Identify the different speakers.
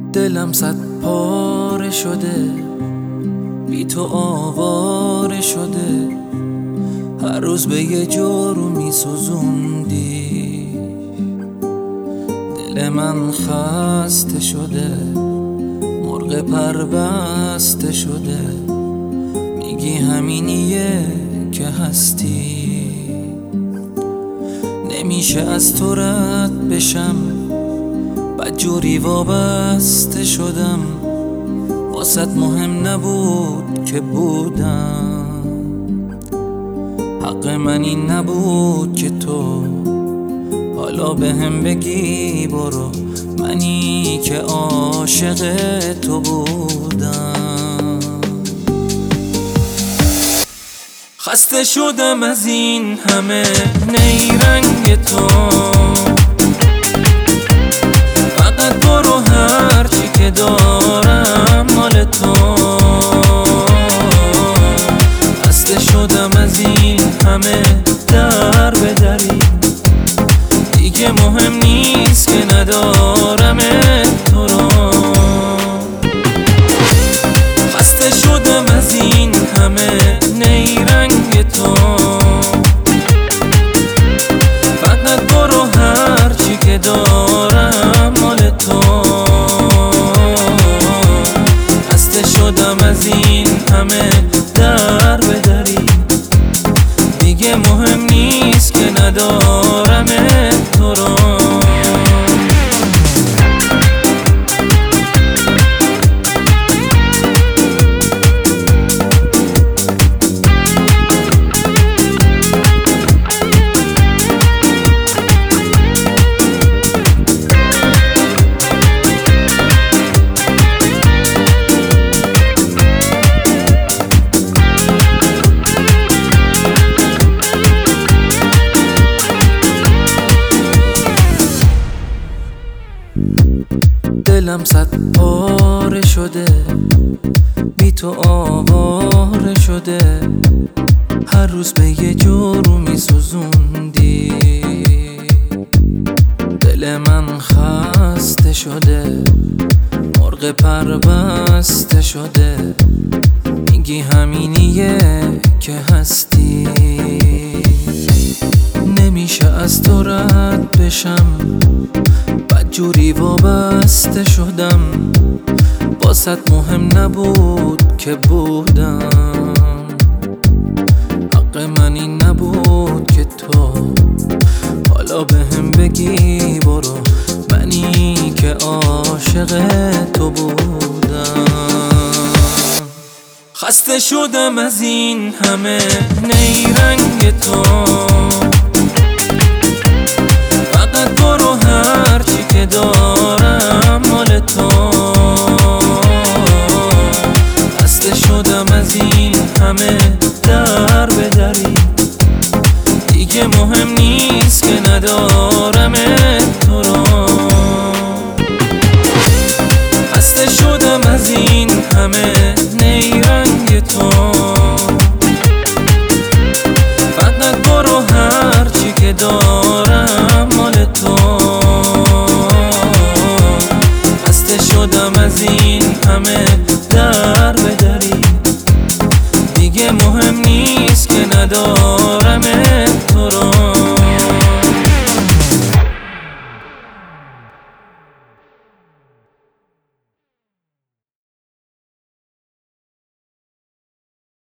Speaker 1: دلم صد پاره شده، بی تو آواره شده، هر روز به یه جورو می سوزوندی. دل من خسته شده، مرغ پربسته شده، میگی همینیه که هستی. نمیشه از تو رد بشم، بدجوری وابسته شدم، واسط مهم نبود که بودم. حق من این نبود که تو حالا بهم بگی برو، منی که عاشق تو بودم. خسته شدم از این همه نیرنگ تو، فقط برو هرچی که دارم مال تو. خسته شدم از این همه در به دری، دیگه مهم نیست که ندارم تو رو. خسته شدم از این همه نیرنگ تو، فقط برو هرچی که دارم مال تو. خسته شدم از این همه در به دری، دیگه مهم نیست که ندارم تو رو. دلم صد پاره شده، بی تو آواره شده، هر روز به یه جورو می سوزوندی. دل من خسته شده، مرغ پربسته شده، میگی همینیه که هستی. نمیشه از تو رد بشم، بدجوری وابسته شدم، واسط مهم نبود که بودم. حق من این نبود که تو حالا بهم بگی برو، منی که عاشق تو بودم. خسته شدم از این همه نیرنگ تو، فقط برو هرچی که دارم مال تو. خسته شدم از این همه در به دری، دیگه مهم نیست که ندارم تو رو. خسته شدم از این همه نیرنگ تو، فقط برو هرچی که دارم مال تو. خسته شدم از این همه